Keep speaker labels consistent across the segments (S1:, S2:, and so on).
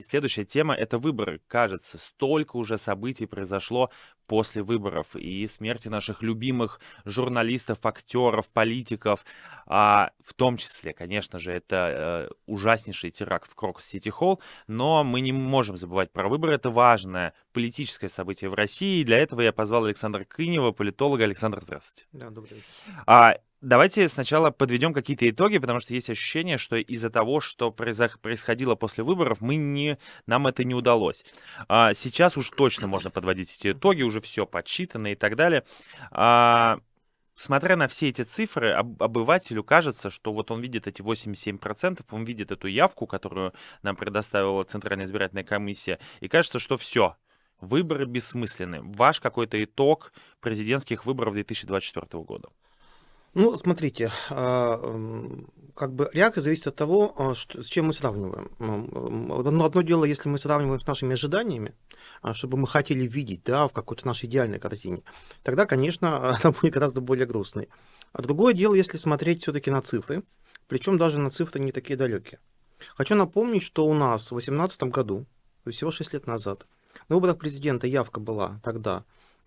S1: Следующая тема — это выборы. Кажется, столько уже событий произошло после выборов. И смерти наших любимых журналистов, актеров, политиков. В том числе, конечно же, это ужаснейший теракт в Крокус-Сити-Холл. Но мы не можем забывать про выборы. Это важное политическое событие в России. И для этого я позвал Александра Кынева, политолога. Александр, здравствуйте.
S2: Да, добрый день.
S1: Давайте сначала подведем какие-то итоги, потому что есть ощущение, что из-за того, что происходило после выборов, нам это не удалось. Сейчас уж точно можно подводить эти итоги, уже все подсчитано и так далее. Смотря на все эти цифры, обывателю кажется, что вот он видит эти 87%, он видит эту явку, которую нам предоставила Центральная избирательная комиссия, и кажется, что все, выборы бессмысленны. Ваш какой-то итог президентских выборов 2024 года?
S2: Ну, смотрите, как бы реакция зависит от того, с чем мы сравниваем. Одно дело, если мы сравниваем с нашими ожиданиями, чтобы мы хотели видеть, да, в какой-то нашей идеальной картине, тогда, конечно, она будет гораздо более грустной. А другое дело, если смотреть все-таки на цифры, причем даже на цифры не такие далекие. Хочу напомнить, что у нас в 2018 году, то есть всего 6 лет назад, на выборах президента явка была тогда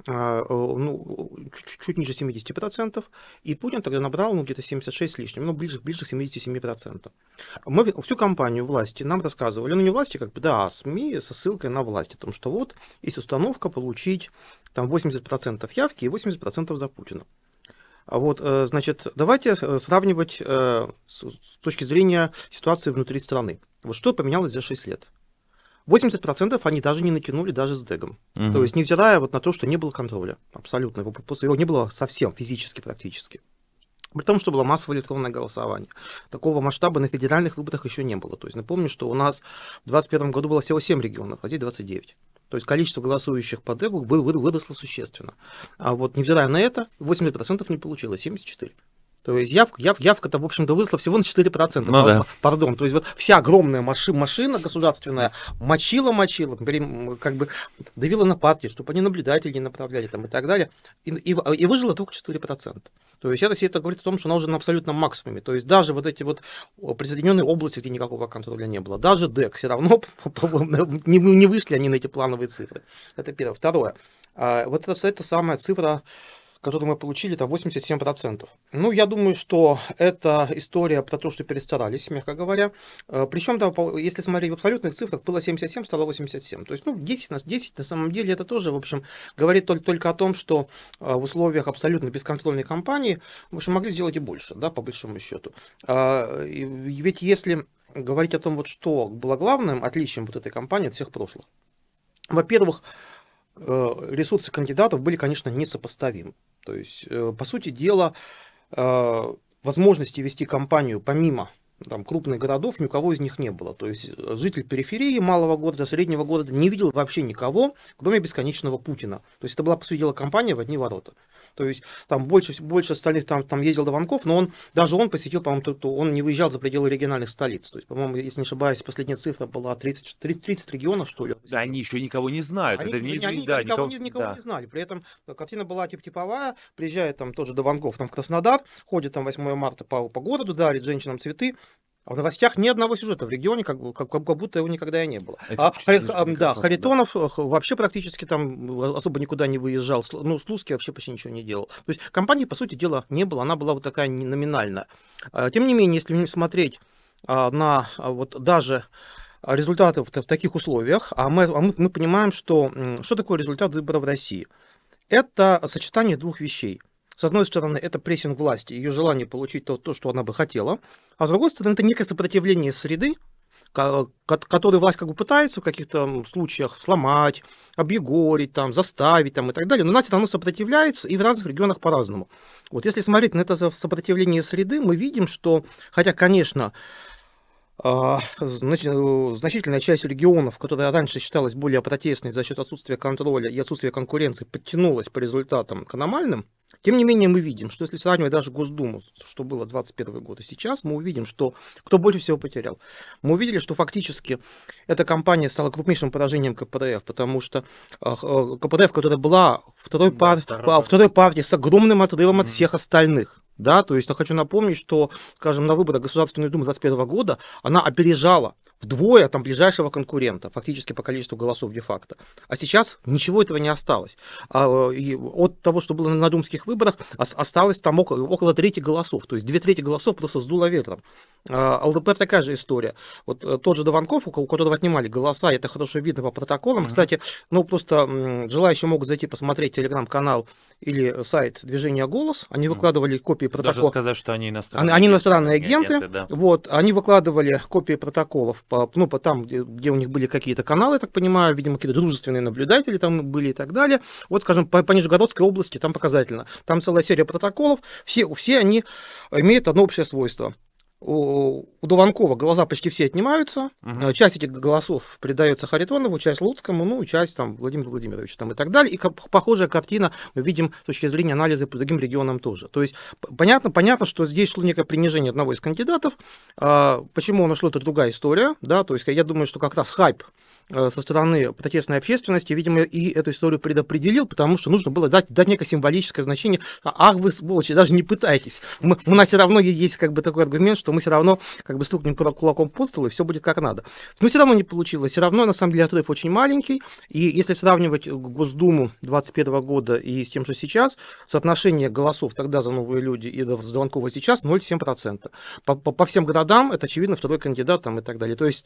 S2: чуть ниже 70%, и Путин тогда набрал где-то 76 с лишним, ближе к 77%. Мы всю кампанию власти нам рассказывали, не власти, а СМИ со ссылкой на власть, о том, что вот есть установка получить там 80% явки и 80% за Путина. Значит, давайте сравнивать с точки зрения ситуации внутри страны. Вот что поменялось за 6 лет? 80% они даже не натянули даже с Дэгом. То есть, невзирая на то, что не было контроля абсолютно, его не было совсем физически практически. При том, что было массовое электронное голосование. Такого масштаба на федеральных выборах еще не было. То есть, напомню, что у нас в 2021 году было всего 7 регионов, а здесь 29. То есть, количество голосующих по Дэгу выросло существенно. А вот, невзирая на это, 80% не получилось, 74%. То есть явка-то, в общем-то, выросла всего на 4%.
S1: Да.
S2: Пардон. То есть вот вся огромная машина государственная мочила, как бы давила на партии, чтобы они наблюдателей направляли там, и так далее. И выжило только 4%. То есть это говорит о том, что она уже на абсолютном максимуме. То есть даже вот эти вот присоединенные области, где никакого контроля не было, даже ДЭК все равно не вышли они на эти плановые цифры. Это первое. Второе. Вот это самая цифра, которую мы получили, это 87%. Ну, я думаю, что это история про то, что перестарались, мягко говоря. Причем, да, если смотреть в абсолютных цифрах, было 77, стало 87. То есть, 10 на самом деле это тоже, в общем, говорит только о том, что в условиях абсолютно бесконтрольной кампании, в общем, могли сделать и больше, да, по большому счету. Ведь если говорить о том, вот что было главным отличием вот этой кампании от всех прошлых, во-первых, ресурсы кандидатов были, конечно, несопоставимы. То есть, по сути дела, возможности вести кампанию помимо крупных городов ни у кого из них не было. То есть житель периферии малого города, среднего города не видел вообще никого, кроме бесконечного Путина. То есть это была, по сути дела, кампания в одни ворота. То есть там больше остальных там ездил до Ванков, но даже он посетил, по-моему, он не выезжал за пределы региональных столиц. То есть, по-моему, если не ошибаюсь, последняя цифра была 30 регионов, что ли.
S1: Да, они еще никого не знают.
S2: Они никого не знали. При этом картина была типовая. Приезжает там тот же до Ванков в Краснодар, ходит там 8 марта по городу, дарит женщинам цветы. А в новостях ни одного сюжета в регионе, как будто его никогда и не было. Харитонов вообще практически там особо никуда не выезжал. Слуцкий вообще почти ничего не делал. То есть кампании, по сути дела, не было. Она была вот такая номинальная. Тем не менее, если смотреть на вот даже результаты в таких условиях, мы понимаем, что такое результат выборов в России. Это сочетание двух вещей. С одной стороны, это прессинг власти, ее желание получить то, что она бы хотела, а с другой стороны, это некое сопротивление среды, которую власть пытается в каких-то случаях сломать, объегорить, заставить и так далее, но она все равно сопротивляется, и в разных регионах по-разному. Вот если смотреть на это сопротивление среды, мы видим, что, хотя, конечно, значительная часть регионов, которая раньше считалась более протестной за счет отсутствия контроля и отсутствия конкуренции, подтянулась по результатам к аномальным, тем не менее мы видим, что если сравнивать даже Госдуму, что было 2021 год, и сейчас, мы увидим, что кто больше всего потерял. Мы увидели, что фактически эта кампания стала крупнейшим поражением КПРФ, потому что КПРФ, которая была второй партией с огромным отрывом от всех остальных. Да, то есть я хочу напомнить, что, скажем, на выборах Государственной Думы 2021 года она опережала вдвое там ближайшего конкурента, фактически по количеству голосов де-факто. А сейчас ничего этого не осталось. И от того, что было на думских выборах, осталось там около трети голосов. То есть 2/3 голосов просто сдуло ветром. ЛДПР такая же история. Вот тот же Дованков, у которого отнимали голоса, это хорошо видно по протоколам. Кстати, ну просто желающие могут зайти посмотреть телеграм-канал или сайт движения «Голос». Они выкладывали копии протоколов.
S1: Даже сказать, что они иностранные
S2: Они иностранные агенты.
S1: да.
S2: Вот, они выкладывали копии протоколов по там, где у них были какие-то каналы, я так понимаю, видимо, какие-то дружественные наблюдатели там были и так далее. Вот, скажем, по Нижегородской области там показательно. Там целая серия протоколов. Все они имеют одно общее свойство. У Дованкова голоса почти все отнимаются, часть этих голосов придается Харитонову, часть Луцкому, ну, часть там Владимиру Владимировичу там, и так далее. И похожая картина мы видим с точки зрения анализа по другим регионам тоже. То есть понятно, что здесь шло некое принижение одного из кандидатов. Почему оно шло, это другая история. Да? То есть я думаю, что как раз хайп со стороны протестной общественности, видимо, и эту историю предопределил, потому что нужно было дать некое символическое значение. Ах, вы, сволочи, даже не пытайтесь. У нас все равно есть как бы такой аргумент, что мы все равно как бы стукнем кулаком по столу, и все будет как надо. Но все равно не получилось. Все равно, на самом деле, отрыв очень маленький. И если сравнивать Госдуму 2021 года и с тем, что сейчас, соотношение голосов тогда за «Новые люди» и за Дованкова сейчас 0,7%. По всем городам это, очевидно, второй кандидат там, и так далее. То есть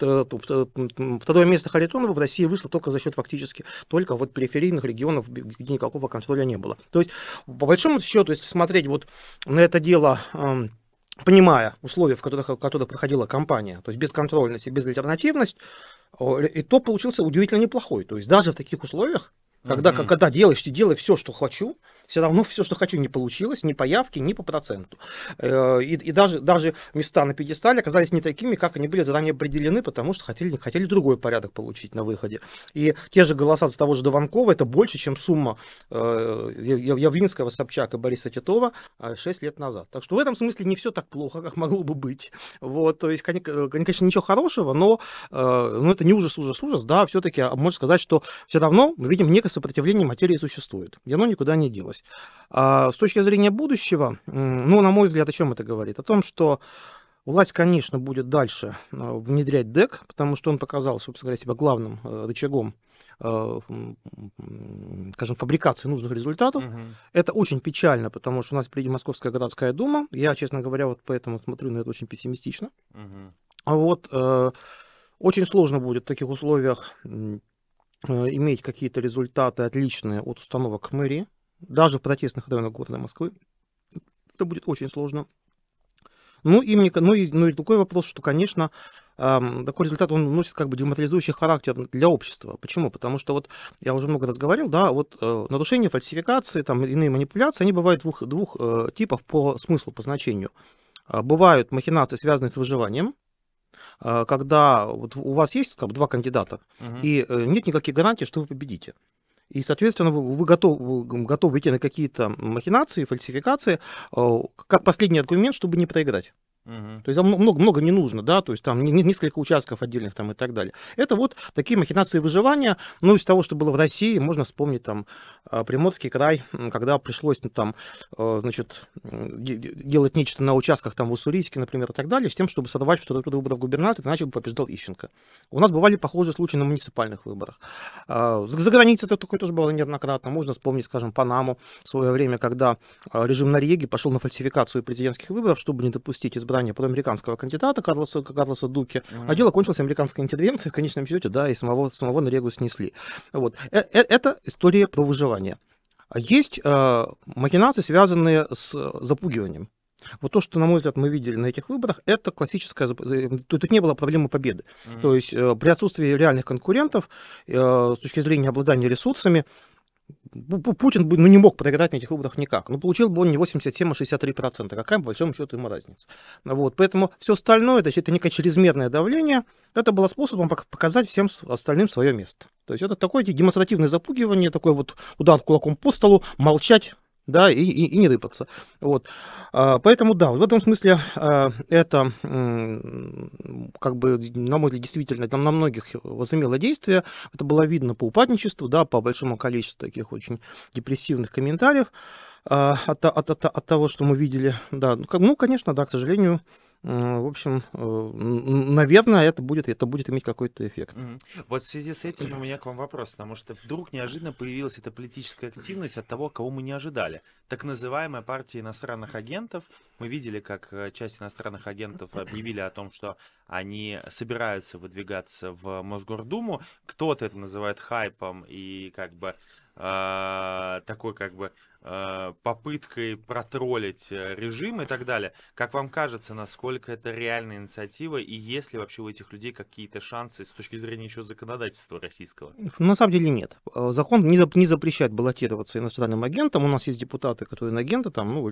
S2: второе место Харитонова в России вышло только за счет фактически только вот периферийных регионов, где никакого контроля не было. То есть, по большому счету, если смотреть вот на это дело, понимая условия, в которых проходила кампания, то есть бесконтрольность и безальтернативность, итог получился удивительно неплохой. То есть даже в таких условиях, когда делай все, что хочу, все равно все, что хочу, не получилось ни по явке, ни по проценту. И даже места на пьедестале оказались не такими, как они были заранее определены, потому что хотели другой порядок получить на выходе. И те же голоса за того же Дованкова, это больше, чем сумма Явлинского, Собчак и Бориса Титова 6 лет назад. Так что в этом смысле не все так плохо, как могло бы быть. Вот, то есть, конечно, ничего хорошего, но это не ужас, да, все-таки можно сказать, что все равно мы видим некое сопротивление материи существует, и оно никуда не делось. С точки зрения будущего, ну, на мой взгляд, о чем это говорит? О том, что власть, конечно, будет дальше внедрять ДЭК, потому что он показал, собственно говоря, себя главным рычагом, скажем, фабрикации нужных результатов. Это очень печально, потому что у нас впереди Московская городская дума. Я, честно говоря, вот поэтому смотрю на это очень пессимистично. А вот очень сложно будет в таких условиях иметь какие-то результаты отличные от установок мэрии, даже в протестных районах города Москвы. Это будет очень сложно. Ну и такой вопрос, что, конечно, такой результат, он носит как бы деморализующий характер для общества. Почему? Потому что вот я уже много раз говорил, да, вот нарушения, фальсификации, там иные манипуляции, они бывают двух типов по смыслу, по значению. Бывают махинации, связанные с выживанием, когда вот у вас есть как бы два кандидата, и нет никаких гарантий, что вы победите. И, соответственно, вы готовы идти на какие-то махинации, фальсификации, как последний аргумент, чтобы не проиграть. То есть много не нужно, да, то есть там несколько участков отдельных там и так далее. Это вот такие махинации выживания. Ну, из того, что было в России, можно вспомнить там Приморский край, когда пришлось там, значит, делать нечто на участках там в Уссурийске, например, и так далее, с тем, чтобы сорвать второй тур выборов губернатора, иначе бы побеждал Ищенко. У нас бывали похожие случаи на муниципальных выборах. За границей это такое тоже было неоднократно. Можно вспомнить, скажем, Панаму в свое время, когда режим Норьеги пошел на фальсификацию президентских выборов, чтобы не допустить избрания проамериканского кандидата Карлоса Дуки, а дело кончилось американской интервенцией в конечном счете, да, и самого Норьегу снесли. Вот. Это история про выживание. Есть махинации, связанные с запугиванием. Вот то, что, на мой взгляд, мы видели на этих выборах, это классическая... Тут не было проблемы победы. То есть при отсутствии реальных конкурентов, с точки зрения обладания ресурсами, Путин бы не мог проиграть на этих выборах никак. Но получил бы он не 87, а 63%. Какая, по большому счету, ему разница. Вот. Поэтому все остальное, это некое чрезмерное давление, это было способом показать всем остальным свое место. То есть это такое демонстративное запугивание, такой вот удар кулаком по столу, молчать, да, и не рыпаться. Вот. Поэтому, да, в этом смысле это, как бы, на мой взгляд, действительно там на многих возымело действие. Это было видно по упадничеству, да, по большому количеству таких очень депрессивных комментариев от того, что мы видели. Да. Ну, конечно, да, к сожалению, В общем, наверное, это будет иметь какой-то эффект.
S1: Вот в связи с этим у меня к вам вопрос, потому что вдруг неожиданно появилась эта политическая активность от того, кого мы не ожидали. Так называемая партия иностранных агентов. Мы видели, как часть иностранных агентов объявили о том, что они собираются выдвигаться в Мосгордуму. Кто-то это называет хайпом и как бы такой как бы попыткой протроллить режим и так далее. Как вам кажется, насколько это реальная инициатива и есть ли вообще у этих людей какие-то шансы с точки зрения еще законодательства российского?
S2: На самом деле нет. Закон не запрещает баллотироваться иностранным агентам. У нас есть депутаты, которые агенты,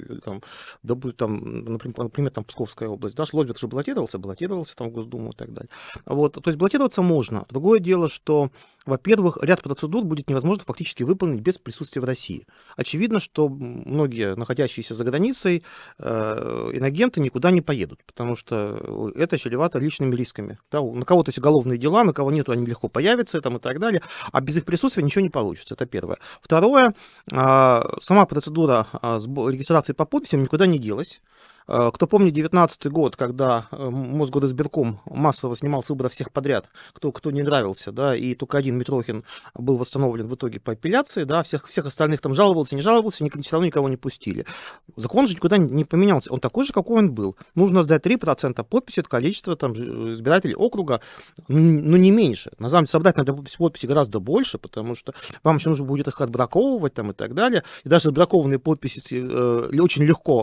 S2: например, там Псковская область, да, Шлосберг же баллотировался там в Госдуму и так далее. Вот, то есть баллотироваться можно. Другое дело, что, во-первых, ряд процедур будет невозможно фактически выполнить без присутствия в России. Очевидно, что многие, находящиеся за границей, инагенты никуда не поедут, потому что это чревато личными рисками. Да, на кого-то есть уголовные дела, на кого нету, они легко появятся и так далее, а без их присутствия ничего не получится. Это первое. Второе, сама процедура регистрации по подписям никуда не делась. Кто помнит 2019 год, когда Мосгоризбирком массово снимал с выборов всех подряд, кто не нравился, да, и только один Митрохин был восстановлен в итоге по апелляции, да, всех остальных там жаловался, не жаловался, все равно никого не пустили. Закон же никуда не поменялся, он такой же, какой он был. Нужно сдать 3% подписи от количества там избирателей округа, но не меньше. На самом деле собрать надо подписи гораздо больше, потому что вам еще нужно будет их отбраковывать там и так далее. И даже отбракованные подписи очень легко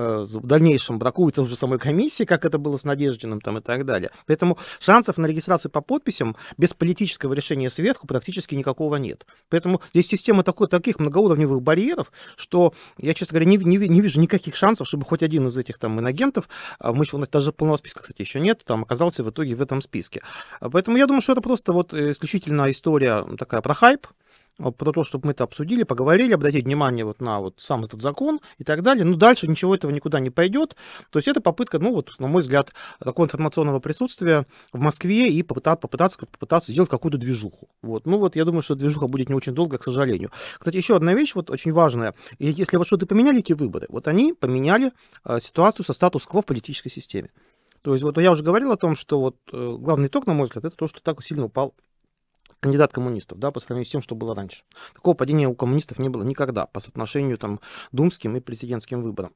S2: в дальнейшем бракуются уже самой комиссии, как это было с Надеждиным там и так далее. Поэтому шансов на регистрацию по подписям без политического решения сверху практически никакого нет. Поэтому здесь система таких многоуровневых барьеров, что я, честно говоря, не вижу никаких шансов, чтобы хоть один из этих там инагентов, мы еще, даже полного списка, кстати, еще нет, там оказался в итоге в этом списке. Поэтому я думаю, что это просто вот исключительно история такая про хайп, про то, чтобы мы это обсудили, поговорили, обратить внимание вот на вот сам этот закон и так далее. Но дальше ничего этого никуда не пойдет. То есть это попытка, ну вот, на мой взгляд, такого информационного присутствия в Москве и попытаться сделать какую-то движуху. Вот. Ну вот я думаю, что движуха будет не очень долго, к сожалению. Кстати, еще одна вещь вот очень важная. И если вот что-то поменяли эти выборы, вот они поменяли ситуацию со статус-кво в политической системе. То есть вот я уже говорил о том, что вот главный итог, на мой взгляд, это то, что так сильно упал кандидат коммунистов, да, по сравнению с тем, что было раньше. Такого падения у коммунистов не было никогда по соотношению там думским и президентским выборам.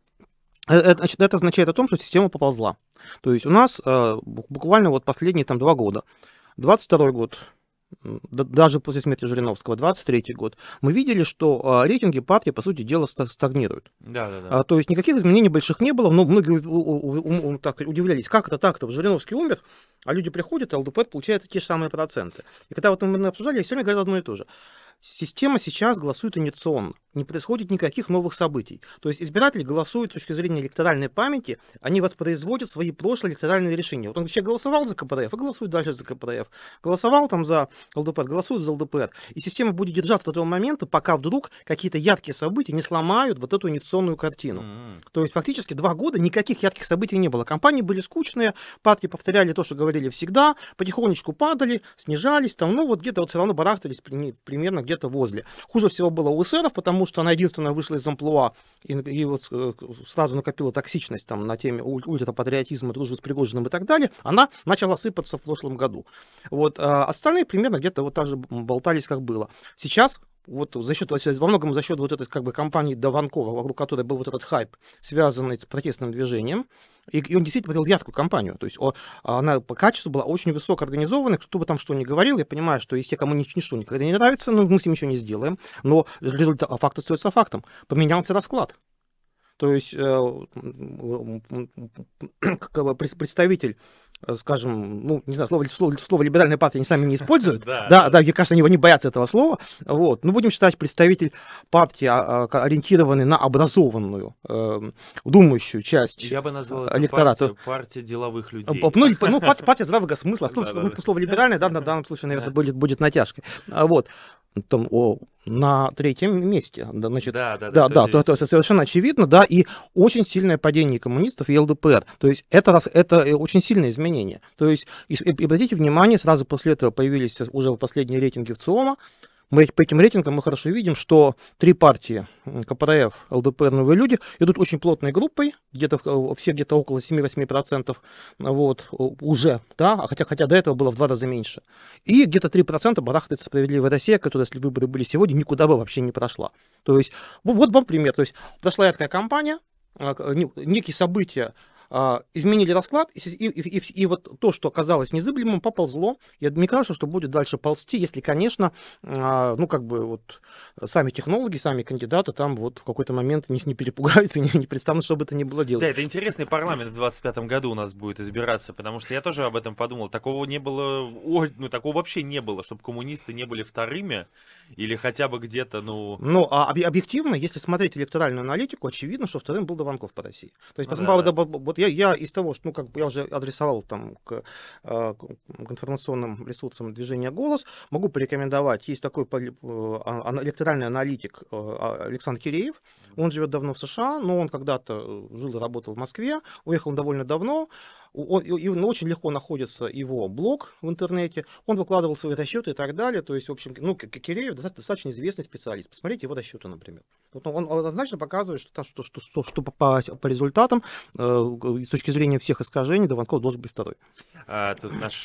S2: Это означает о том, что система поползла. То есть у нас буквально вот последние там 2 года, 22 год, даже после смерти Жириновского, 23-й год, мы видели, что рейтинги партии, по сути дела, стагнируют.
S1: Да.
S2: То есть никаких изменений больших не было, но многие так удивлялись, как это так-то, Жириновский умер, а люди приходят, а ЛДПР получает те же самые проценты. И когда вот мы обсуждали, я все время говорил одно и то же. Система сейчас голосует инициационно, не происходит никаких новых событий. То есть избиратели голосуют с точки зрения электоральной памяти, они воспроизводят свои прошлые электоральные решения. Вот он вообще голосовал за КПРФ и голосует дальше за КПРФ. Голосовал там за ЛДПР, голосует за ЛДПР. И система будет держаться до того момента, пока вдруг какие-то яркие события не сломают вот эту инициационную картину. То есть фактически 2 года никаких ярких событий не было. Кампании были скучные, партии повторяли то, что говорили всегда, потихонечку падали, снижались, там, ну вот где-то вот все равно барахтались примерно где-то возле. Хуже всего было у эсеров, потому что она единственная вышла из амплуа и вот сразу накопила токсичность там на теме ультрапатриотизма, дружбы с Пригожиным и так далее. Она начала сыпаться в прошлом году. Вот, а остальные примерно где-то вот так же болтались, как было. Сейчас вот во многом за счет вот этой как бы кампании Дованкова, вокруг которой был вот этот хайп, связанный с протестным движением, и он действительно провел яркую кампанию. То есть она по качеству была очень высоко организована. Кто бы там что ни говорил, я понимаю, что есть те, кому ничто никогда не нравится, но мы с ним ничего не сделаем. Но факт остается фактом. Поменялся расклад. То есть представитель, скажем, ну, не знаю, слово либеральная партия они сами не используют. Да, мне кажется, они не боятся этого слова. Вот. Ну, будем считать, представитель партии, ориентированный на образованную, думающую часть
S1: я бы назвал
S2: электората.
S1: Партия деловых людей.
S2: Ну, партия здравого смысла. Слово либеральное, да, на данном случае, наверное, будет натяжкой. Вот. Там, на 3-м месте. Значит, да, то есть совершенно очевидно, да, и очень сильное падение коммунистов и ЛДПР. То есть это очень сильное изменение. То есть, и обратите внимание, сразу после этого появились уже последние рейтинги ВЦИОМа, Мы по этим рейтингам мы хорошо видим, что 3 партии КПРФ, ЛДПР, Новые люди идут очень плотной группой, все где-то около 7-8%, вот, уже, да, хотя до этого было в 2 раза меньше. И где-то 3% барахтается «Справедливая Россия», которая, если выборы были сегодня, никуда бы вообще не прошла. То есть, вот вам пример. То есть, прошла яркая кампания, некие события изменили расклад, и вот то, что оказалось незыблемым, поползло. Мне кажется, что будет дальше ползти, если, конечно, ну, как бы вот сами технологи, сами кандидаты там вот в какой-то момент не перепугаются, не представят, что бы это ни было делать.
S1: Да, это интересный парламент в 2025 году у нас будет избираться, потому что я тоже об этом подумал. Такого не было, такого вообще не было, чтобы коммунисты не были вторыми, или хотя бы где-то,
S2: Ну, объективно, если смотреть электоральную аналитику, очевидно, что вторым был Дованков по России. То есть, вот я из того, что, как бы я уже адресовал там к информационным ресурсам движения «Голос», могу порекомендовать, есть такой электоральный аналитик Александр Киреев, он живет давно в США, но он когда-то жил и работал в Москве, уехал довольно давно, очень легко находится его блог в интернете, он выкладывал свои расчеты и так далее, то есть, в общем, Киреев достаточно известный специалист, посмотрите его расчеты, например. Вот он однозначно показывает, что по результатам, с точки зрения всех искажений, Дованков должен быть второй.
S1: Тут наш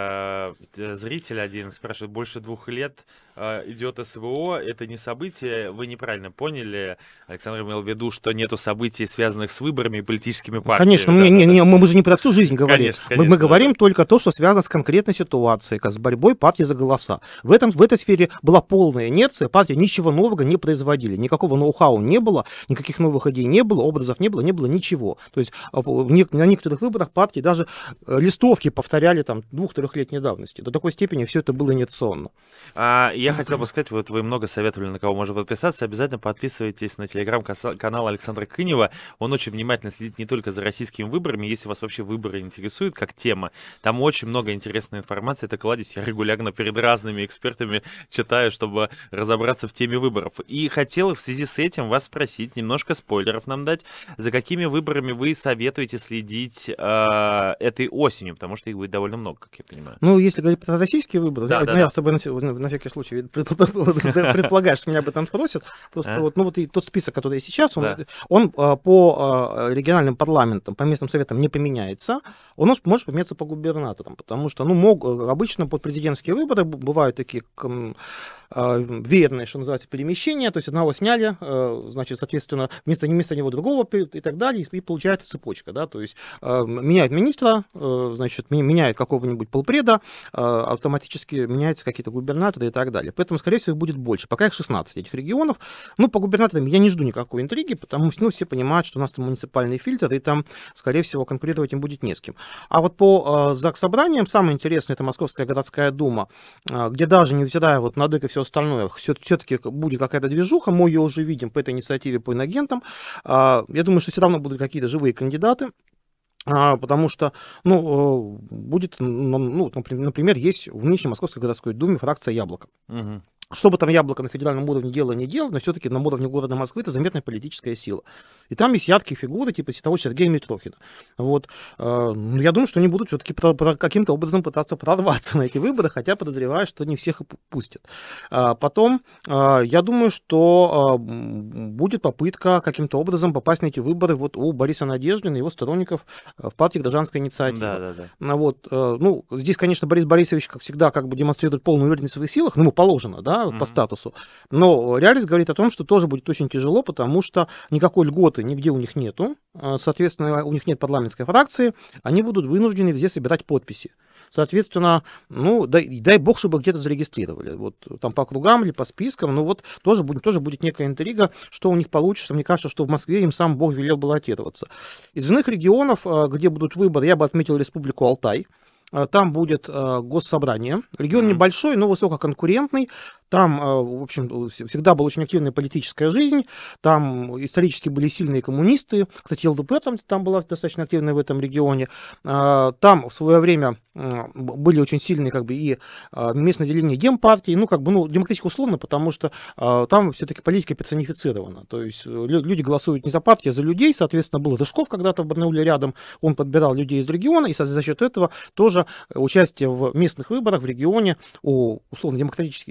S1: зритель один спрашивает, больше 2 лет идет СВО, это не событие, вы неправильно поняли, Александр имел в виду, что нету событий, связанных с выборами и политическими партиями.
S2: Конечно, мы же не про всю жизнь говорим. Конечно, мы говорим только то, что связано с конкретной ситуацией, с борьбой партии за голоса. В этой сфере была полная инерция, партия ничего нового не производили, никакого ноу-хау не было, никаких новых идей не было, образов не было ничего. То есть на некоторых выборах партии даже листовки повторяли там 2-3-летней давности. До такой степени все это было инициационно.
S1: Я хотел бы сказать, вот вы много советовали, на кого можно подписаться. Обязательно подписывайтесь на телеграм-канал Александра Кынева. Он очень внимательно следит не только за российскими выборами. Если вас вообще выборы интересуют как тема, там очень много интересной информации. Это кладезь, я регулярно перед разными экспертами читаю, чтобы разобраться в теме выборов. И хотел в связи с этим вас спросить, немножко спойлеров нам дать, за какими выборами вы советуете следить этой осенью, потому что их будет довольно много, как я понимаю.
S2: Ну, если говорить про российские выборы, я с тобой на всякий случай предполагаю, что меня об этом спросят. Просто вот и тот список, который есть сейчас, он по региональным парламентам, по местным советам не поменяется, он может поменяться по губернаторам, потому что обычно под президентские выборы бывают такие верные, что называется, перемещения, то есть одного сняли, значит, соответственно, вместо него другого и так далее, и получается цепочка, да, то есть меняют министра, значит, меняют какого-нибудь полпреда, автоматически меняются какие-то губернаторы и так далее. Поэтому, скорее всего, их будет больше. Пока их 16 этих регионов. По губернаторам я не жду никакой интриги, потому что, все понимают, что у нас там муниципальный фильтр, и там, скорее всего, конкурировать им будет не с кем. А вот по заксобраниям самое интересное — это Московская городская дума, где даже невзирая вот на ДЭК и все остальное, все-таки будет какая-то движуха, мы ее уже видим по этой инициативе по инагентам. Я думаю, что все равно будут какие-то живые кандидаты. Потому что, будет, например, есть в нынешней Московской городской думе фракция «Яблоко». Угу. Что бы там Яблоко на федеральном уровне дело не делало, но все-таки на уровне города Москвы это заметная политическая сила. И там есть яркие фигуры, типа того Сергея Митрохина. Вот. Я думаю, что они будут все-таки каким-то образом пытаться прорваться на эти выборы, хотя подозреваю, что не всех и пустят. Потом, я думаю, что будет попытка каким-то образом попасть на эти выборы вот у Бориса Надеждина и его сторонников в партии «Гражданская инициатива». Да. Вот. Здесь, конечно, Борис Борисович, как всегда, демонстрирует полную уверенность в своих силах, ему положено, да, по статусу. Но реальность говорит о том, что тоже будет очень тяжело, потому что никакой льготы нигде у них нету. Соответственно, у них нет парламентской фракции. Они будут вынуждены везде собирать подписи. Соответственно, дай бог, чтобы где-то зарегистрировали. Вот там по округам или по спискам, тоже будет некая интрига, что у них получится. Мне кажется, что в Москве им сам Бог велел баллотироваться. Из иных регионов, где будут выборы, я бы отметил Республику Алтай. Там будет госсобрание. Регион небольшой, но высококонкурентный. Там, в общем, всегда была очень активная политическая жизнь. Там исторически были сильные коммунисты. Кстати, ЛДП там была достаточно активная в этом регионе. Там в свое время были очень сильные и местное деление демпартии. Демократически условно, потому что там все-таки политика персонифицирована. То есть люди голосуют не за партии, а за людей. Соответственно, был Рыжков когда-то в Барнауле рядом. Он подбирал людей из региона, и за счет этого тоже участие в местных выборах в регионе у условно демократических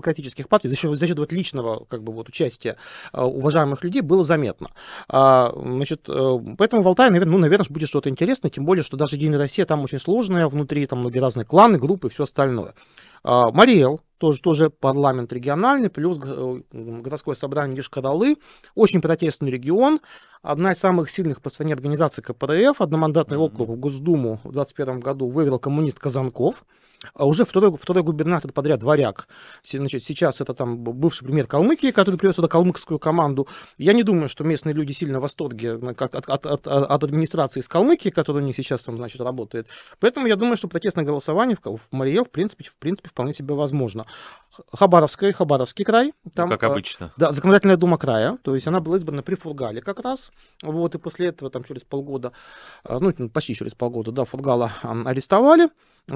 S2: демократических партий за счет вот личного как бы вот участия уважаемых людей было заметно. Значит, поэтому в Алтае, наверное, будет что-то интересное, тем более, что даже Единая Россия там очень сложная, внутри там многие разные кланы, группы и все остальное. Мариэл, тоже парламент региональный, плюс городское собрание Йошкар-Олы, очень протестный регион, одна из самых сильных по стране организаций КПРФ, одномандатный округ в Госдуму в 2021 году выиграл коммунист Казанков. Уже второй губернатор подряд Варяг. Значит, сейчас это там бывший премьер Калмыкии, который привез сюда калмыцкую команду. Я не думаю, что местные люди сильно в восторге от администрации из Калмыкии, которая у них сейчас там, значит, работает. Поэтому я думаю, что протестное голосование в Мариэл в принципе вполне себе возможно. Хабаровский край. Там,
S1: как обычно.
S2: Да, законодательная дума края. То есть она была избрана при Фургале как раз. Вот, и после этого там через полгода, почти через полгода, да, Фургала арестовали.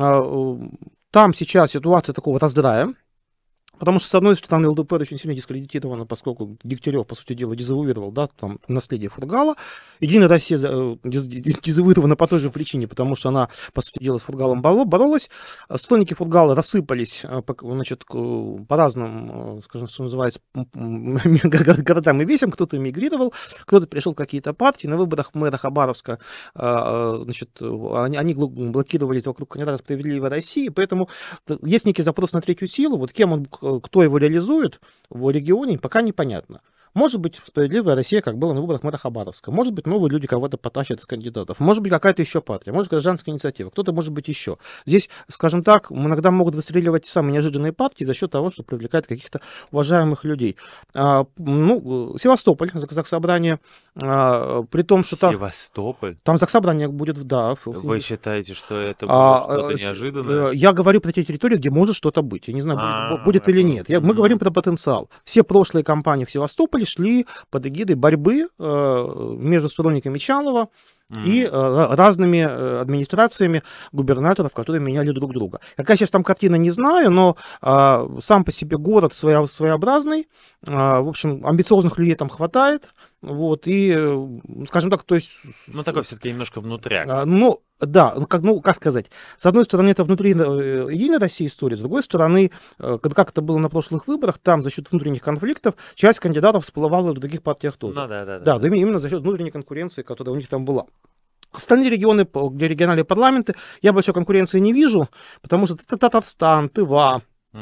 S2: Там сейчас ситуация такого раздрая, потому что, с одной стороны, ЛДПР очень сильно дискредитирована, поскольку Дегтярев, по сути дела, дезавуировал, да, там, наследие Фургала. Единая Россия дезавуирована по той же причине, потому что она, по сути дела, с Фургалом боролась. Сторонники Фургала рассыпались, значит, по разным, скажем, что называется, городам и весям. Кто-то эмигрировал, кто-то пришел в какие-то партии. На выборах мэра Хабаровска, значит, они блокировались вокруг кандидата «Справедливой России», поэтому есть некий запрос на третью силу. Вот кто его реализует в регионе, пока непонятно. Может быть, «Справедливая Россия», как было на выборах мэра Хабаровска. Может быть, новые люди кого-то потащат из кандидатов. Может быть, какая-то еще партия. Может, гражданская инициатива. Кто-то, может быть, еще. Здесь, скажем так, иногда могут выстреливать самые неожиданные партии за счет того, что привлекают каких-то уважаемых людей. Севастополь, Заксобрание, при том, что там...
S1: Севастополь?
S2: Там Заксобрание будет, да.
S1: Вы считаете, что это будет что-то неожиданное?
S2: Я говорю про те территории, где может что-то быть. Я не знаю, будет или нет. Мы говорим про потенциал. Все прошлые кампании в Севастополе шли под эгидой борьбы между сторонниками Чалова и разными администрациями губернаторов, которые меняли друг друга. Какая сейчас там картина, не знаю, но сам по себе город своеобразный. В общем, амбициозных людей там хватает. Вот, и, скажем так, то есть...
S1: такой все-таки немножко внутряк.
S2: Как сказать, с одной стороны, это внутри Единой России история, с другой стороны, как это было на прошлых выборах, там за счет внутренних конфликтов часть кандидатов всплывала в других партиях тоже. Да, именно за счет внутренней конкуренции, которая у них там была. Остальные регионы, где региональные парламенты, я большой конкуренции не вижу, потому что это Татарстан, Тыва,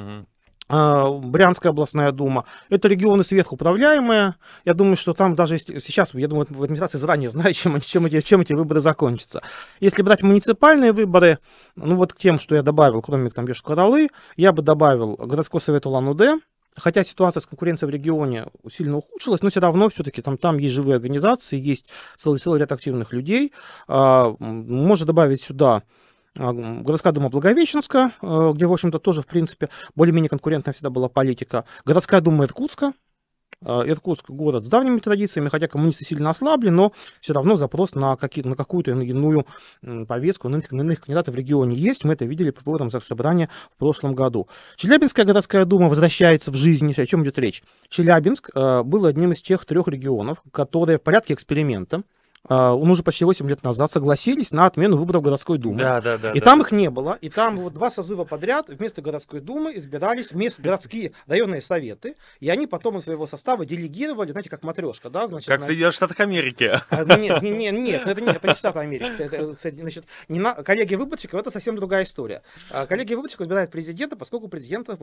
S2: Брянская областная дума. Это регионы сверхуправляемые. Я думаю, что там даже сейчас, я думаю, в администрации заранее знают, чем эти выборы закончатся. Если брать муниципальные выборы, к тем, что я добавил, кроме там Йошкар-Олы, я бы добавил городской совет Улан-Удэ. Хотя ситуация с конкуренцией в регионе сильно ухудшилась, но все равно все-таки там есть живые организации, есть целый ряд активных людей. Можно добавить сюда городская дума Благовещенска, где, в общем-то, тоже, в принципе, более-менее конкурентная всегда была политика. Городская дума Иркутска. Иркутск город с давними традициями, хотя коммунисты сильно ослабли, но все равно запрос на какую-то иную повестку, на иных кандидатов в регионе есть. Мы это видели по выборам Заксобрания в прошлом году. Челябинская городская дума возвращается в жизнь. О чем идет речь? Челябинск был одним из тех 3 регионов, которые в порядке эксперимента, уже почти 8 лет назад согласились на отмену выборов городской думы. Там их не было. И там 2 созыва подряд вместо городской думы избирались городские районные советы. И они потом из своего состава делегировали, знаете, как матрешка, да? Значит,
S1: как в Соединенных Штатах Америки.
S2: Нет, это не Штаты Америки. Значит, коллеги выборщиков — это совсем другая история. Коллеги выборщиков выбирают президента, поскольку президента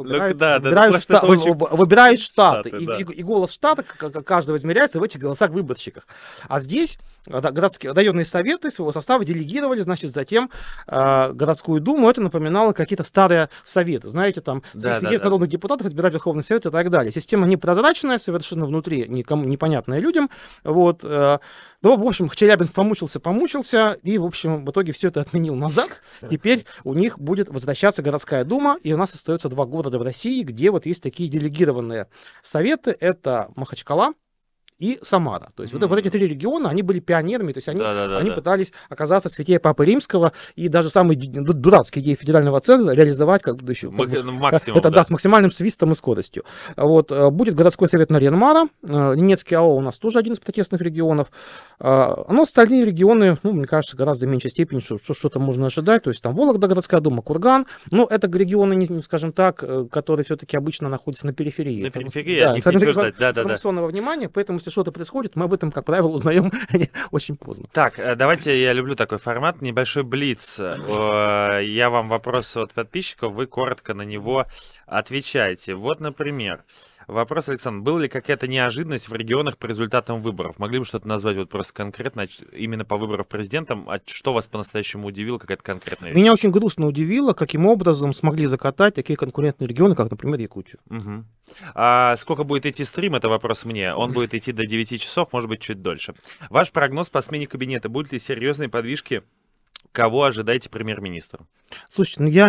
S2: выбирают штаты. И голос штата каждого измеряется в этих голосах выборщиков. А здесь городские районные советы своего состава делегировали, значит, затем городскую думу. Это напоминало какие-то старые советы. Знаете, там съезд народных депутатов, избирать Верховный Совет и так далее. Система непрозрачная, совершенно внутри, непонятная людям. Вот. В общем, Челябинск помучился, и, в общем, в итоге все это отменил назад. Теперь у них будет возвращаться городская дума, и у нас остается 2 города в России, где вот есть такие делегированные советы. Это Махачкала и Самара. То есть вот эти 3 региона, они были пионерами, то есть они
S1: Да.
S2: пытались оказаться святее Папы Римского, и даже самые дурацкие идеи федерального центра реализовать
S1: Максимум,
S2: это да, с максимальным свистом и скоростью. Вот, будет городской совет Нарьян-Мара, Ненецкий АО у нас тоже один из протестных регионов. Но остальные регионы, ну, мне кажется, гораздо меньшей степени что-то можно ожидать. То есть там Вологда, городская дума, Курган. Но это регионы, скажем так, которые все-таки обычно находятся на периферии.
S1: На периферии, от них нечего ждать.
S2: Информационного внимания, поэтому если что-то происходит, мы об этом, как правило, узнаем очень поздно.
S1: Так, давайте, я люблю такой формат, небольшой блиц. Я вам вопрос от подписчиков, вы коротко на него отвечаете. Вот, например, вопрос, Александр, была ли какая-то неожиданность в регионах по результатам выборов? Могли бы что-то назвать вот просто конкретно, именно по выборам президентом? Что вас по-настоящему удивило, какая-то конкретная вещь?
S2: Меня очень грустно удивило, каким образом смогли закатать такие конкурентные регионы, как, например, Якутию.
S1: Угу. А сколько будет идти стрим, это вопрос мне. Он будет идти до 9 часов, может быть, чуть дольше. Ваш прогноз по смене кабинета. Будут ли серьезные подвижки? Кого ожидаете премьер-министром?
S2: Слушайте, ну я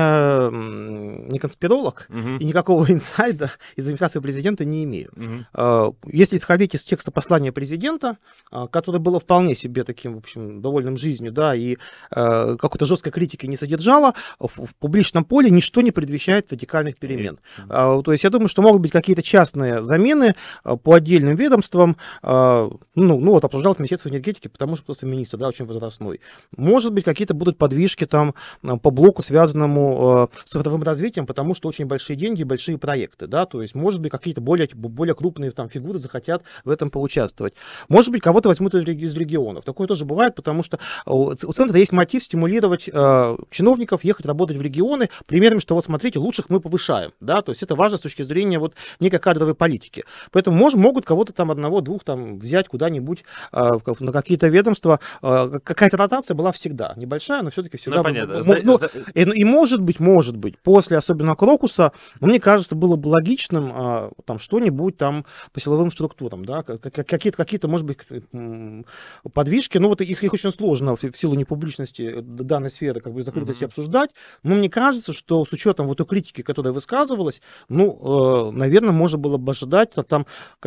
S2: не конспиролог, и никакого инсайда из администрации президента не имею. Если исходить из текста послания президента, которое было вполне себе таким, в общем, довольным жизнью, да, и какой-то жесткой критики не содержало, в публичном поле ничто не предвещает радикальных перемен. То есть я думаю, что могут быть какие-то частные замены по отдельным ведомствам. Ну вот обсуждалось Министерство энергетики, потому что просто министр, да, очень возрастной. Может быть, какие-то будут подвижки там по блоку, связанному с цифровым развитием, потому что очень большие деньги, большие проекты, да, то есть, может быть, какие-то более крупные там фигуры захотят в этом поучаствовать. Может быть, кого-то возьмут из регионов. Такое тоже бывает, потому что у центра есть мотив стимулировать чиновников ехать работать в регионы, примером, что вот смотрите, лучших мы повышаем, да, то есть это важно с точки зрения вот некой кадровой политики. Поэтому могут кого-то там одного-двух там взять куда-нибудь на какие-то ведомства. Какая-то ротация была всегда. Небольшая, но все-таки всегда...
S1: Ну, понятно.
S2: И может быть, после особенно Крокуса, мне кажется, было бы логичным там что-нибудь там по силовым структурам, да, какие-то, может быть, подвижки, ну вот их очень сложно в силу непубличности данной сферы, как бы закрытости обсуждать, но мне кажется, что с учетом вот той критики, которая высказывалась, ну, наверное, можно было бы ожидать, там,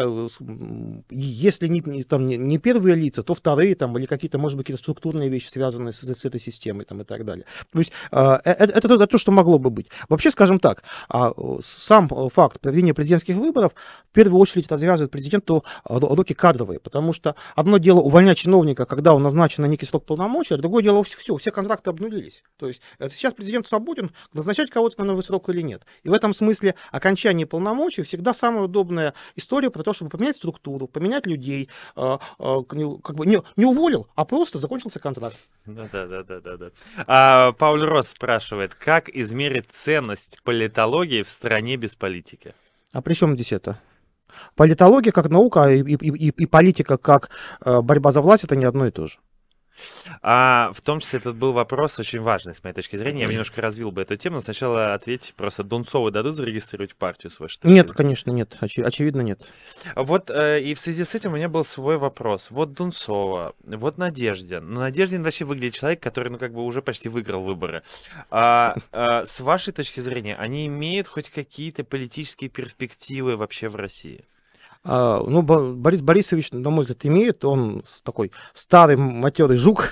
S2: если не первые лица, то вторые, там, или какие-то, может быть, какие-то структурные вещи, связанные с этой системой, там, и так далее. То есть это то, что могло бы быть. Вообще, скажем так, сам факт проведения президентских выборов в первую очередь развязывает президенту руки кадровые, потому что одно дело увольнять чиновника, когда он назначен на некий срок полномочий, а другое дело все контракты обнулились. То есть сейчас президент свободен назначать кого-то на новый срок или нет. И в этом смысле окончание полномочий всегда самая удобная история про то, чтобы поменять структуру, поменять людей, как бы не уволил, а просто закончился контракт.
S1: Да. Пауль Росс спрашивает, как измерить ценность политологии в стране без политики?
S2: А при чем здесь это? Политология как наука и политика как борьба за власть — это не одно и то же.
S1: В том числе тут был вопрос очень важный с моей точки зрения. Я бы немножко развил бы эту тему, но сначала ответьте, просто Дунцову дадут зарегистрировать партию свою?
S2: Нет, конечно, нет. Очевидно, нет.
S1: Вот и в связи с этим у меня был свой вопрос. Вот Дунцова, вот Надеждин. Ну, Надеждин вообще выглядит человек, который, ну, как бы уже почти выиграл выборы. С вашей точки зрения, они имеют хоть какие-то политические перспективы вообще в России?
S2: Ну, Борис Борисович, на мой взгляд, имеет, он такой старый матерый жук,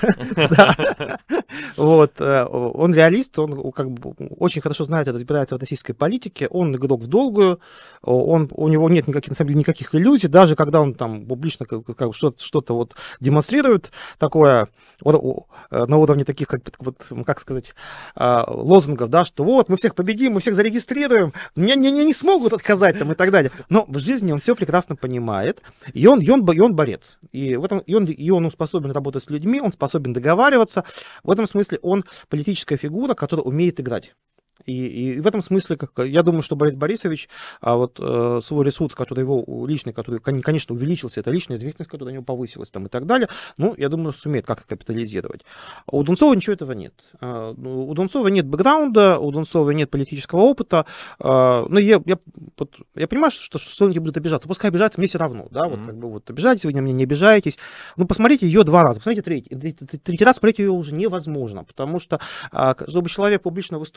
S2: вот, он реалист, он как бы очень хорошо знает и разбирается в российской политике, он игрок в долгую, у него нет никаких, на самом деле, никаких иллюзий, даже когда он там публично что-то вот демонстрирует такое на уровне таких, как сказать, лозунгов, да, что вот, мы всех победим, мы всех зарегистрируем, не смогут отказать там и так далее, но в жизни он все прекрасно понимает, и он борец. И он способен работать с людьми, он способен договариваться. В этом смысле он политическая фигура, которая умеет играть. И в этом смысле, я думаю, что Борис Борисович свой ресурс, который его личный, который, конечно, увеличился, это личная известность, которая у него повысилась там, и так далее, ну, я думаю, сумеет как-то капитализировать. У Дунцова ничего этого нет. У Дунцова нет бэкграунда, у Дунцова нет политического опыта. Но я понимаю, что он не будет обижаться. Пускай обижается, мне все равно. Да? Вот, как бы, вот, обижаетесь вы на меня, не обижаетесь. Ну, посмотрите ее 2 раза, посмотрите третий раз смотреть ее уже невозможно, потому что, чтобы человек публично выступал, чтобы он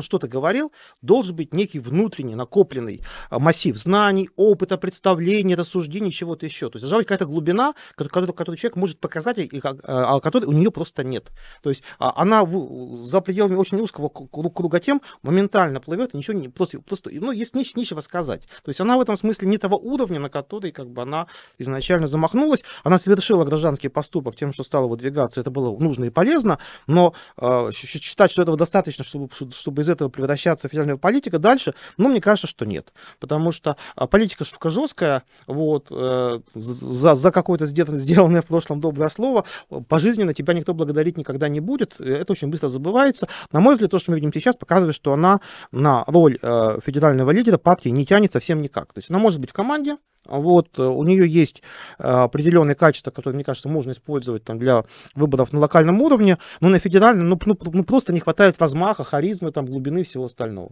S2: что-то говорил, должен быть некий внутренний накопленный массив знаний, опыта, представлений, рассуждений, чего-то еще. То есть должна быть какая-то глубина, которую человек может показать, а которой у нее просто нет. То есть она за пределами очень узкого круга тем моментально плывет, и ничего не, просто ну, есть нечего сказать. То есть она в этом смысле не того уровня, на который как бы она изначально замахнулась. Она совершила гражданский поступок тем, что стала выдвигаться, это было нужно и полезно, но считать, что этого достаточно, чтобы из этого превращаться в федеральную политику дальше, ну, мне кажется, что нет. Потому что политика штука жесткая, вот, за какое-то сделанное в прошлом доброе слово пожизненно тебя никто благодарить никогда не будет, это очень быстро забывается. На мой взгляд, то, что мы видим сейчас, показывает, что она на роль федерального лидера партии не тянет совсем никак. То есть она может быть в команде, вот, у нее есть определенные качества, которые, мне кажется, можно использовать там, для выборов на локальном уровне, но на федеральном ну, просто не хватает размаха, харизмы, там, глубины и всего остального.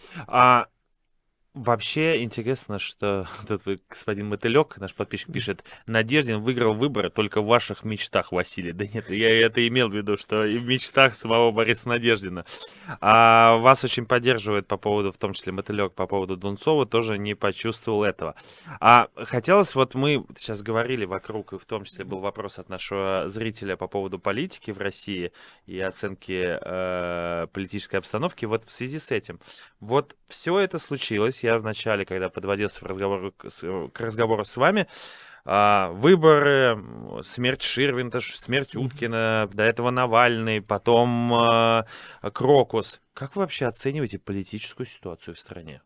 S1: Вообще интересно, что тут господин Мотылек, наш подписчик, пишет: Надеждин выиграл выборы только в ваших мечтах, Василий. Да нет, я это имел в виду, что и в мечтах самого Бориса Надеждина. А вас очень поддерживает по поводу, в том числе Мотылек, по поводу Дунцова, тоже не почувствовал этого. А хотелось, вот мы сейчас говорили вокруг, и в том числе был вопрос от нашего зрителя по поводу политики в России и оценки политической обстановки. Вот в связи с этим, вот все это случилось. Я вначале, когда подводился к разговору с вами, выборы, смерть Ширвинта, смерть Уткина, до этого Навальный, потом Крокус. Как вы вообще оцениваете политическую ситуацию в стране?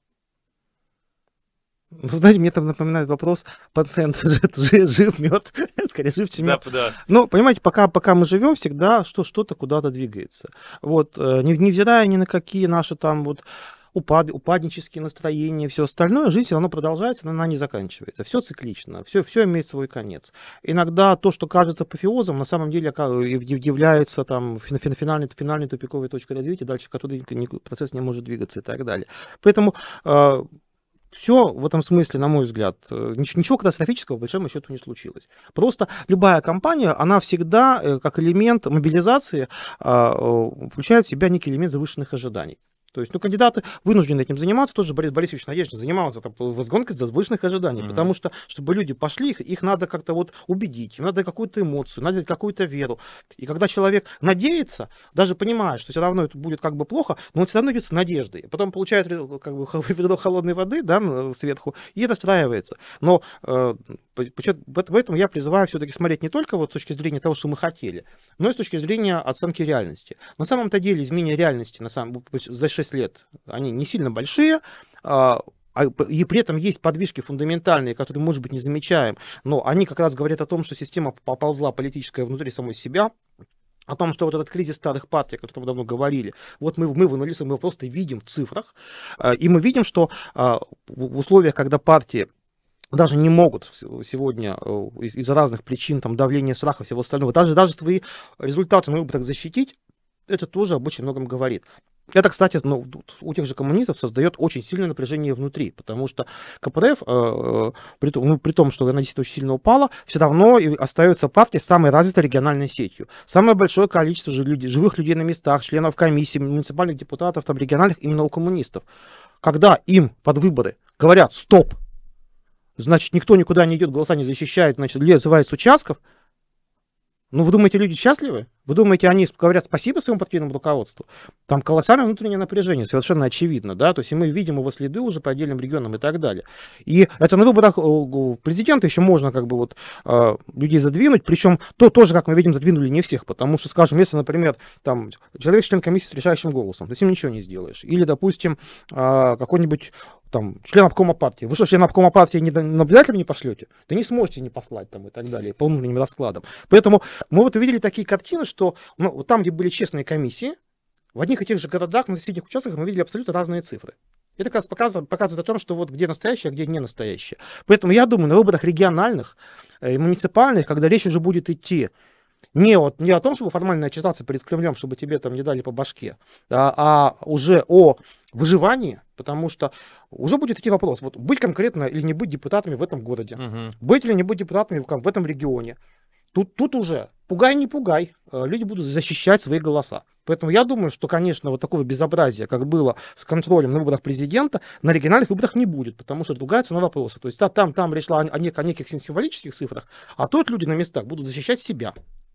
S2: Вы знаете, мне там напоминает вопрос: пациент жив, мертв, скорее жив, чем мертв.
S1: Да.
S2: Но, понимаете, пока мы живем, всегда что-то куда-то двигается. Вот, невзирая ни на какие наши там вот упаднические настроения, все остальное, жизнь все равно продолжается, но она не заканчивается. Все циклично, все имеет свой конец. Иногда то, что кажется апофеозом, на самом деле является там финальной тупиковой точкой развития, дальше которой процесс не может двигаться и так далее. Поэтому все в этом смысле, на мой взгляд, ничего катастрофического, по большому счету, не случилось. Просто любая кампания, она всегда, как элемент мобилизации, включает в себя некий элемент завышенных ожиданий. То есть, кандидаты вынуждены этим заниматься. Тот же Борис Борисович Надеждин занимался там возгонкой завышенных ожиданий, потому что, чтобы люди пошли, их надо как-то вот убедить, им надо какую-то эмоцию, надо какую-то веру. И когда человек надеется, даже понимая, что все равно это будет как бы плохо, но он все равно идет с надеждой. Потом получает как бы ведро холодной воды, да, сверху, и расстраивается. Но поэтому я призываю все-таки смотреть не только вот с точки зрения того, что мы хотели, но и с точки зрения оценки реальности. На самом-то деле изменения реальности за 6 лет, они не сильно большие, и при этом есть подвижки фундаментальные, которые, может быть, не замечаем, но они как раз говорят о том, что система поползла политическая внутри самой себя, о том, что вот этот кризис старых партий, о котором мы давно говорили, вот мы вынулись, мы его просто видим в цифрах, и мы видим, что в условиях, когда партии даже не могут сегодня из-за разных причин, там, давления, страха, всего остального, даже свои результаты на выборах защитить, это тоже об очень многом говорит. Это, кстати, у тех же коммунистов создает очень сильное напряжение внутри, потому что КПРФ, при том, что она действительно очень сильно упала, все равно остается партией с самой развитой региональной сетью. Самое большое количество живых людей на местах, членов комиссий, муниципальных депутатов, там, региональных, именно у коммунистов. Когда им под выборы говорят «стоп», значит, никто никуда не идет, голоса не защищает, значит, людей отзывают с участков. Ну, вы думаете, люди счастливы? Вы думаете, они говорят спасибо своему партийному руководству? Там колоссальное внутреннее напряжение, совершенно очевидно, да, то есть и мы видим его следы уже по отдельным регионам и так далее. И это на выборах президента еще можно как бы вот людей задвинуть, причем тоже, как мы видим, задвинули не всех, потому что, скажем, если, например, там человек член комиссии с решающим голосом, ты с ним ничего не сделаешь. Или, допустим, какой-нибудь там член обкома партии. Вы что, член обкома партии наблюдателем не пошлете? Да не сможете не послать там и так далее, по внутренним раскладам. Поэтому мы вот увидели такие картины, что там, где были честные комиссии, в одних и тех же городах, на соседних участках мы видели абсолютно разные цифры. Это как раз показывает о том, что вот где настоящее, а где не настоящее. Поэтому я думаю, на выборах региональных и муниципальных, когда речь уже будет идти не о том, чтобы формально отчитаться перед Кремлем, чтобы тебе там не дали по башке, а уже о выживании, потому что уже будет идти вопрос, вот быть конкретно или не быть депутатами в этом городе, быть или не быть депутатами в этом регионе. Тут уже пугай, не пугай, люди будут защищать свои голоса. Поэтому я думаю, что, конечно, вот такого безобразия, как было с контролем на выборах президента, на региональных выборах не будет, потому что другая цена вопроса. То есть там речь шла о неких символических цифрах, а тут люди на местах будут защищать себя.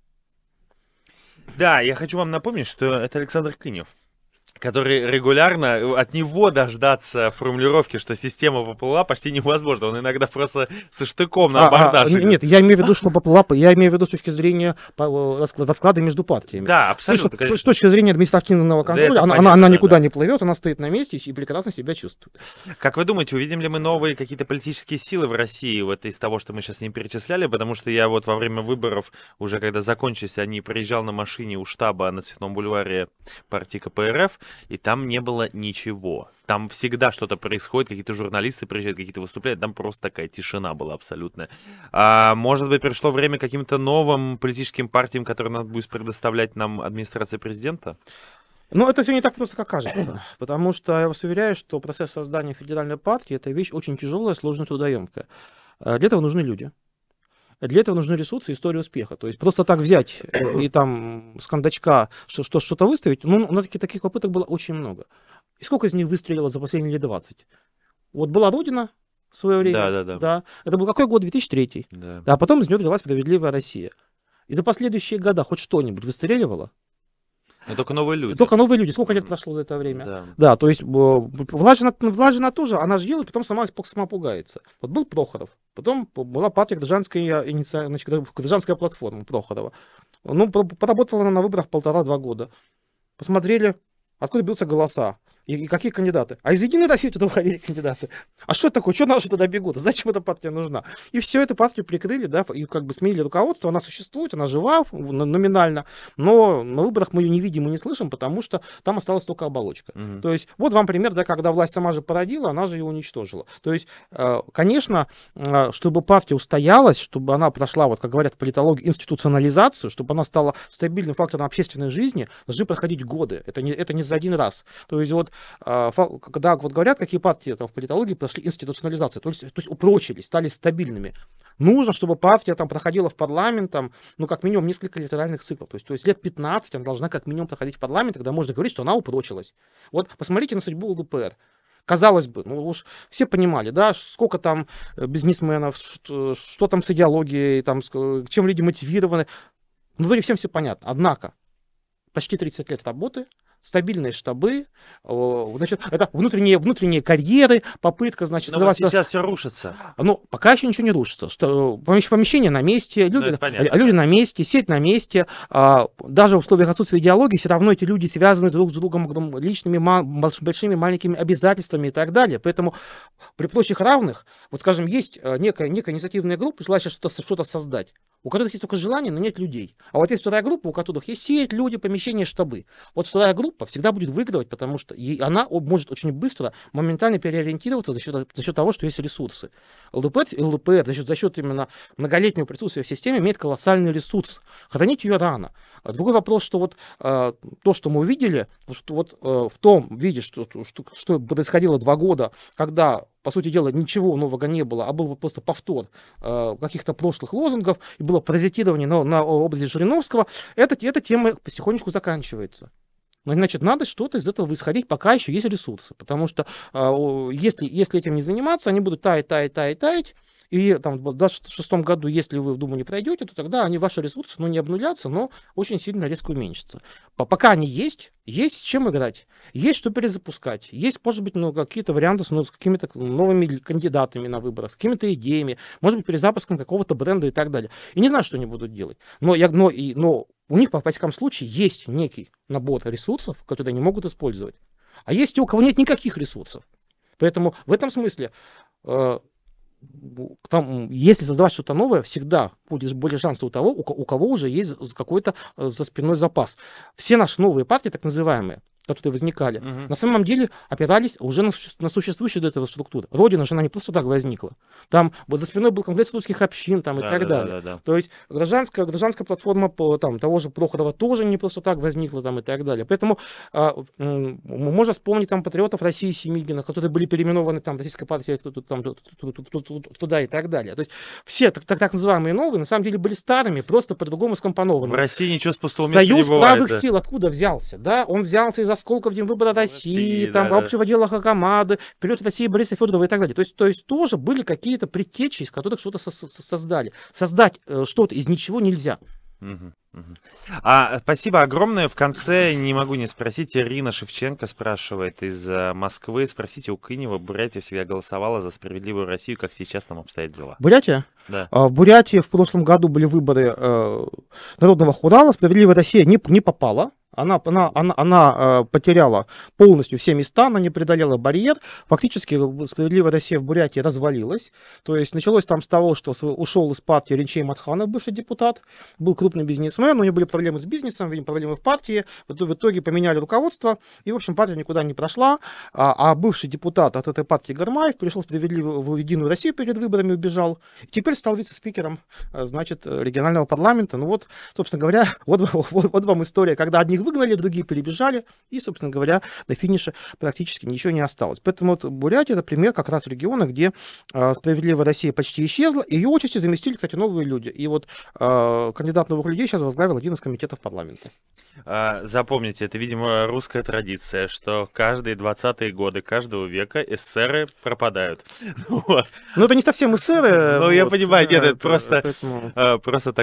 S1: Да, я хочу вам напомнить, что это Александр Кынев, который регулярно, от него дождаться формулировки, что система поплыла, почти невозможно. Он иногда просто со штыком на абордаж.
S2: Нет, я имею в виду, что поплыла, я имею в виду с точки зрения расклада между партиями.
S1: Да, абсолютно.
S2: С точки зрения административного контроля,
S1: да,
S2: она никуда не плывет, она стоит на месте и прекрасно себя чувствует.
S1: Как вы думаете, увидим ли мы новые какие-то политические силы в России, вот из того, что мы сейчас не перечисляли? Потому что я вот во время выборов, уже когда закончились, они проезжал на машине у штаба на Цветном бульваре партии КПРФ, и там не было ничего. Там всегда что-то происходит, какие-то журналисты приезжают, какие-то выступляют, там просто такая тишина была абсолютная. Может быть, пришло время каким-то новым политическим партиям, которые надо будет предоставлять нам администрация президента?
S2: Но это все не так просто, как кажется. Потому что я вас уверяю, что процесс создания федеральной партии — это вещь очень тяжелая, сложная, трудоемкая. Для этого нужны люди. Для этого нужны ресурсы и история успеха. То есть просто так взять и там с кондачка что-то выставить, ну, у нас таких попыток было очень много. И сколько из них выстрелило за последние лет 20? Вот была Родина в свое время. Да. Это был какой год? 2003.
S1: Да.
S2: А потом из нее родилась «Справедливая Россия». И за последующие года хоть что-нибудь выстреливало?
S1: Но только новые люди.
S2: Только новые люди. Сколько лет прошло за это время?
S1: Да.
S2: Да, то есть Влажина тоже, она же ела, и потом сама пугается. Вот был Прохоров, потом была партия гражданская платформа Прохорова. Ну, поработала она на выборах 1,5-2 года. Посмотрели, откуда берутся голоса. И какие кандидаты? А из «Единой России» туда выходили кандидаты. А что такое? Что наши туда бегут? Зачем эта партия нужна? И все, эту партию прикрыли, да, и как бы сменили руководство. Она существует, она жива номинально, но на выборах мы ее не видим и не слышим, потому что там осталась только оболочка. То есть вот вам пример, да, когда власть сама же породила, она же ее уничтожила. То есть, конечно, чтобы партия устоялась, чтобы она прошла, вот как говорят в политологии, институционализацию, чтобы она стала стабильным фактором общественной жизни, должны проходить годы. Это не за один раз. То есть вот когда вот говорят, какие партии там в политологии прошли институционализацию, то есть упрочились, стали стабильными. Нужно, чтобы партия там проходила в парламент, там, ну, как минимум, несколько электоральных циклов. То есть лет 15 она должна как минимум проходить в парламент, когда можно говорить, что она упрочилась. Вот посмотрите на судьбу ЛДПР. Казалось бы, ну уж все понимали, да, сколько там бизнесменов, что там с идеологией, там, чем люди мотивированы. Ну, вроде всем все понятно. Однако, почти 30 лет работы, стабильные штабы, значит, это внутренние карьеры, попытка, значит...
S1: Но вот сейчас все рушится.
S2: Ну, пока еще ничего не рушится. Помещение на месте, люди на месте, сеть на месте. Даже в условиях отсутствия идеологии все равно эти люди связаны друг с другом личными, большими, маленькими обязательствами и так далее. Поэтому при прочих равных, вот, скажем, есть некая инициативная группа, желающая что-то создать, у которых есть только желание, но нет людей. А вот есть вторая группа, у которых есть сеть, люди, помещения, штабы. Вот вторая группа всегда будет выигрывать, потому что она может очень быстро, моментально переориентироваться за счет того, что есть ресурсы. ЛДПР за счет именно многолетнего присутствия в системе имеет колоссальный ресурс. Хранить ее рано. Другой вопрос, что вот то, что мы увидели, вот в том виде, что происходило 2 года, когда, по сути дела, ничего нового не было, а был просто повтор каких-то прошлых лозунгов, и было паразитирование на образе Жириновского, эта тема потихонечку заканчивается. Но, значит, надо что-то из этого исходить, пока еще есть ресурсы. Потому что если этим не заниматься, они будут таять. И там, в 2026 году, если вы в Думу не пройдете, то тогда ваши ресурсы не обнулятся, но очень сильно резко уменьшатся. Пока они есть с чем играть, есть что перезапускать, есть, может быть, какие-то варианты с какими-то новыми кандидатами на выборах, с какими-то идеями, может быть, перезапуском какого-то бренда и так далее. И не знаю, что они будут делать. Но у них, во всяком случае, есть некий набор ресурсов, которые они могут использовать. А есть те, у кого нет никаких ресурсов. Поэтому в этом смысле... если создавать что-то новое, всегда будет более шансов у того, у кого уже есть какой-то за спиной запас. Все наши новые партии, так называемые, которые возникали,
S1: Мгм.
S2: на самом деле опирались уже на существующую до этого структуру. Родина же, она не просто так возникла. Там вот за спиной был Конгресс русских общин там, и так далее.
S1: Да.
S2: То есть гражданская платформа там, того же Прохорова тоже не просто так возникла там, и так далее. Поэтому можно вспомнить там патриотов России Семигина, которые были переименованы там в Российской партии туда и так далее. То есть все так называемые новые на самом деле были старыми, просто по-другому
S1: В
S2: скомпонованы.
S1: России ничего с пустого места не
S2: Союз
S1: бывает.
S2: правых
S1: Да.
S2: сил откуда взялся? Да? Он взялся из осколков Демвыбора России,
S1: России,
S2: там,
S1: да.
S2: общего дела Хакамады, вперед России Бориса Федорова и так далее. То есть тоже были какие-то предтечи, из которых что-то создали. Создать что-то из ничего нельзя.
S1: Мгм. Спасибо огромное. В конце не могу не спросить. Ирина Шевченко спрашивает из Москвы. Спросите у Кынева, Бурятия всегда голосовала за справедливую Россию, как сейчас там обстоят дела?
S2: Бурятия?
S1: Да.
S2: В Бурятии в прошлом году были выборы Народного Хурала. Справедливая Россия не попала. Она потеряла полностью все места, она не преодолела барьер. Фактически Справедливая Россия в Бурятии развалилась. То есть началось там с того, что ушел из партии Ринчей Матханов, бывший депутат, был крупный бизнесмен, у него были проблемы с бизнесом, видимо, проблемы в партии. В итоге поменяли руководство, и, в общем, партия никуда не прошла. А бывший депутат от этой партии Гармаев пришел в Единую Россию перед выборами, убежал. И теперь стал вице-спикером, значит, регионального парламента. Ну вот, собственно говоря, вот вам история, когда одних выгнали, другие перебежали, и, собственно говоря, до финиша практически ничего не осталось. Поэтому вот Бурятия — это пример как раз региона, где Справедливая Россия почти исчезла, и ее отчасти заместили, кстати, новые люди. И вот кандидат новых людей сейчас возглавил один из комитетов парламента.
S1: Запомните, это, видимо, русская традиция, что каждые 20-е годы каждого века эсеры пропадают. Вот.
S2: Ну, это не совсем эсеры.
S1: Ну, я
S2: вот,
S1: понимаю, нет, это просто...
S2: поэтому...
S1: Просто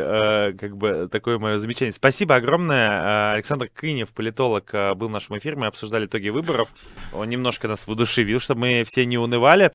S1: такое мое замечание. Спасибо огромное. Александр Кынев, политолог, был в нашем эфире. Мы обсуждали итоги выборов. Он немножко нас воодушевил, чтобы мы все не унывали.